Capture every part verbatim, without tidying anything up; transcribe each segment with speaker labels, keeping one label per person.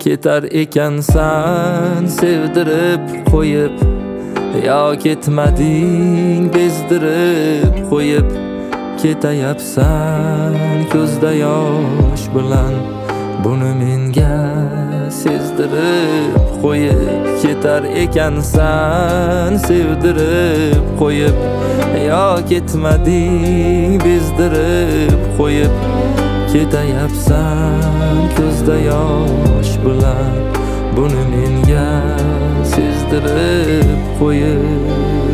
Speaker 1: ketar ekansan sevdirib qo'yib, yo ketmading bezdirib qo'yib, ketayapsan ko'zda yosh bilan. Buni menga sezdirib qo'yib, ketar ekansan sevdirib qo'yib, yo ketmading bezdirib qo'yib, ketayapsan ko'zda yosh bilan. Buni menga sezdirib qo'yib,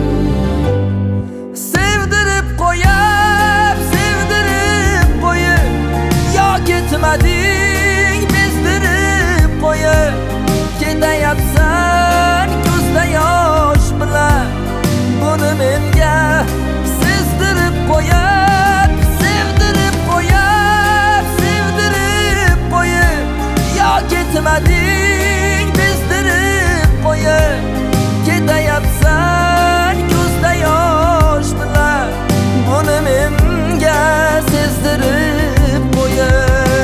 Speaker 1: sevdirib qo'yib, sevdirib qo'yib, yo ketmading bezdirib qo'yib, ketayapsan ko'zda yosh bilan. Buni menga sezdirib qo'yib, sevdirib qo'yib, sevdirib qo'yib, yo ketmading bezdirib qo'yib, ketayapsan ko'zda yosh bilan. Buni menga sezdirib qo'yib.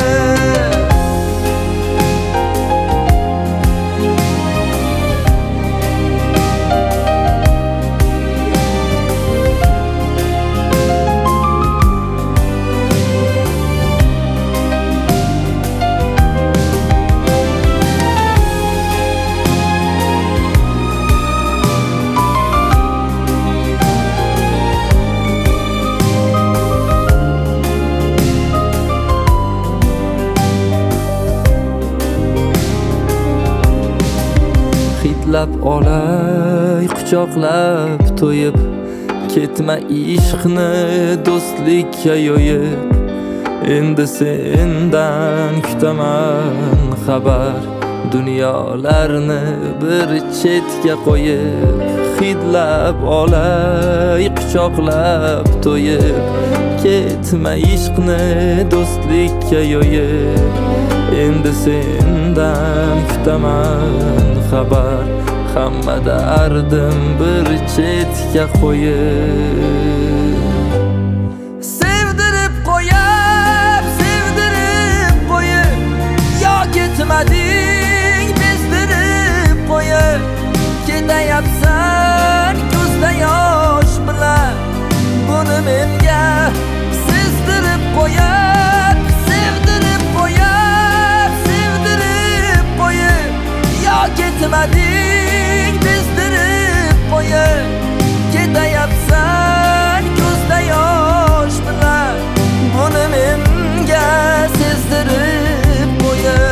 Speaker 1: Hidlab olay quchoqlab to'yib, ketma ishqni do'stlikka yo'yib. Endi sendan kutaman xabar, dunyolarni bir chetga qo'yib. Hidlab olay quchoqlab to'yib, ketma ishqni do'stlikka yo'yib. Endi sendan kutaman xabar, hamma dardim bir chetga qo'yib. Sevdirib qo'yib, sevdirib qo'yib, yo ketmading bezdirib qo'yib, ketayapsan ko'zda yosh bilan. Buni menga sezdirib qo'yib, sevdirib qo'yib, sevdirib qo'yib, yo ketmading bezdirib qo'yib, ketayapsan ko'zda yosh bilan. Buni menga sezdirib qo'yib.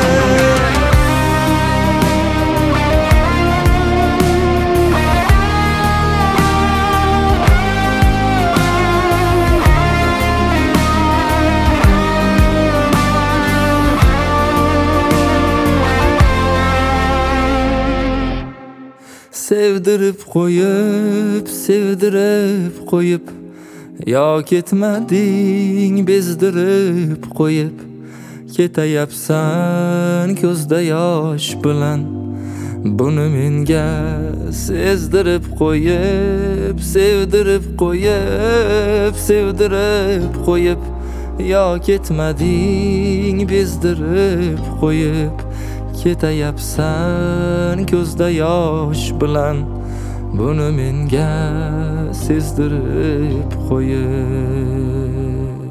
Speaker 1: Sevdirib qo'yib, sevdirib qo'yib, yo ketmading bezdirib qo'yib, ketayapsan ko'zda yosh bilan. Buni menga sezdirib qo'yib, sevdirib qo'yib, sevdirib qo'yib, yo ketmading bezdirib qo'yib, ketayapsan ko'zda yosh bilan. Buni menga sezdirib qo'yib.